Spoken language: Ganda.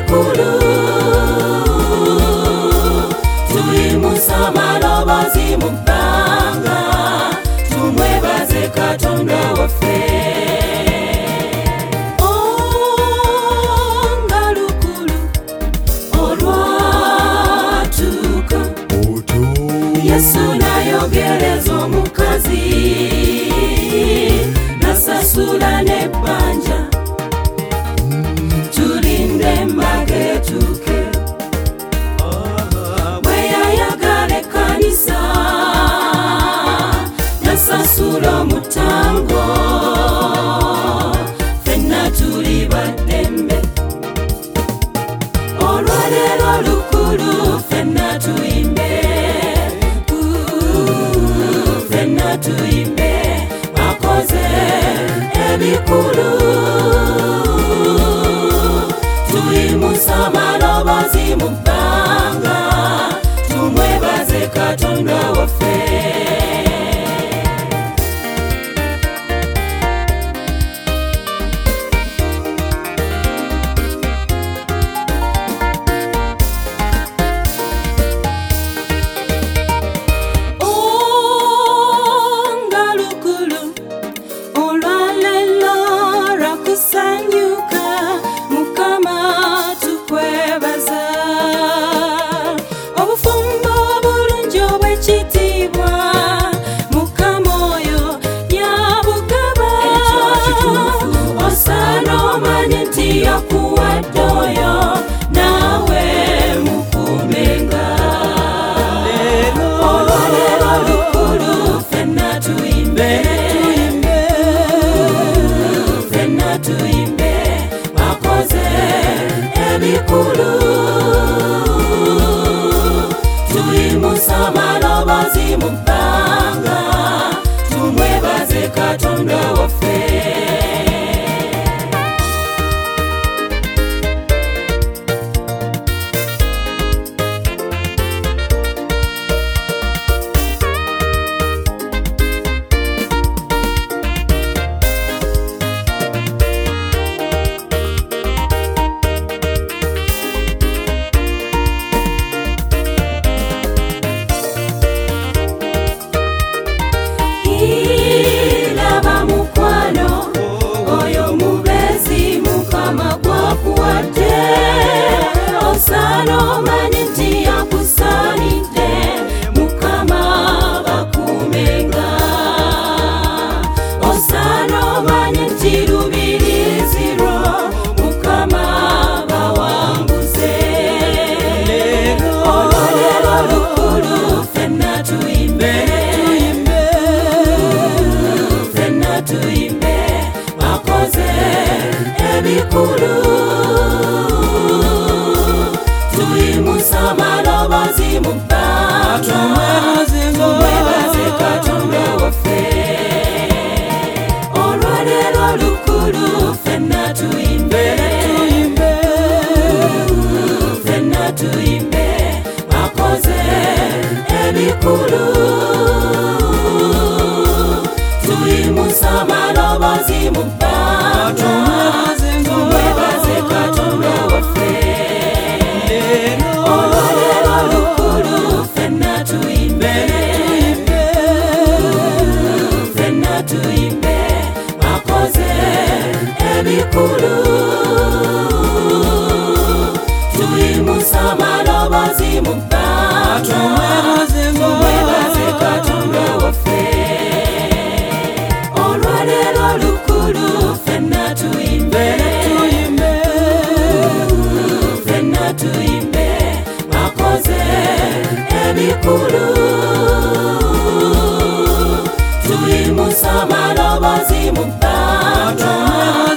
ebikulu tuyimusa amalobozi mu bbanga tumwebaze Katonda waffe. Nga lukulu olwatuuka Yesu nayogereza omukazi nasasula n'ebbanja tulinde embaga etuuke. Bwe yayagala ekkanisa nasasula omutango ffenna tuli baddembe. Olwaleero lukulu ffenna tuyimbe, ffenna tuyimbe akoze ebikulu tuyimusa amalobozi mu bbanga tumwebaze Katonda waffe. Nga lukulu olwaleero lwakusanyuka Mukama tukwebaza. Obufumbo obulungi obw'ekitiibwa Mukama oyo yabugaba. Osaana omanye nti yakuwadde oyo naawe mukuumenga. Olwaleero lukulu ffenna tuyimbe, ffenna tuyimbe akoze ebikulu tuyimusa amalobozi mu bbanga tumwebaze Katonda waffe. Laba mukwano oyo mubezi Mukama gwakuwadde. Osaana omanye nti yakusaanidde Mukama bakuumenga. Osaana omanye nti lubirizi lwo Mukama bawanguze. Olwaleero lukulu ffenna tuyimbe, ffenna tuyimbe akoze ebikulu tuyimusa amalobozi mu bbanga tumwebaze Katonda waffe. Olwaleero lukulu ffenna tuyimbe, ffenna tuyimbe akoze ebikulu tuyimusa amalobozi mu bbanga tumwebaze Katonda waffe. Olwaleero lukulu ffenna tuyimbe, ffenna tuyimbe akoze ebikulu tuyimusa amalobozi mu bbanga tumwebaze Katonda waffe. Olwaleero lukulu ffenna tuyimbe, ffenna tuyimbe akoze ebikulu tuyimusa amalobozi mu bbanga